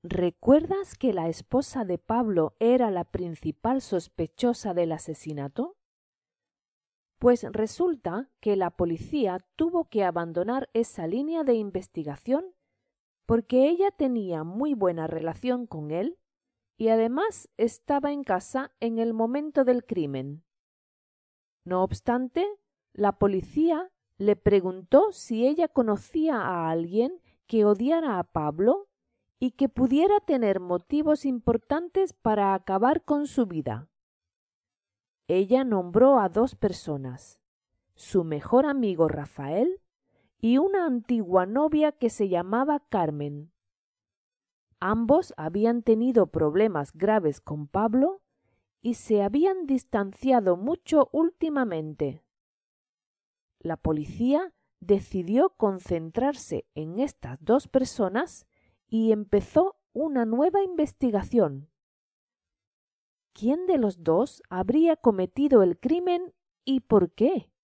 ¿Recuerdas que la esposa de Pablo era la principal sospechosa del asesinato? Pues resulta que la policía tuvo que abandonar esa línea de investigación porque ella tenía muy buena relación con él y además estaba en casa en el momento del crimen. No obstante, la policía le preguntó si ella conocía a alguien que odiara a Pablo y que pudiera tener motivos importantes para acabar con su vida. Ella nombró a 2 personas, su mejor amigo Rafael y una antigua novia que se llamaba Carmen. Ambos habían tenido problemas graves con Pablo y se habían distanciado mucho últimamente. La policía decidió concentrarse en estas 2 personas y empezó una nueva investigación. ¿Quién de los 2 habría cometido el crimen y por qué?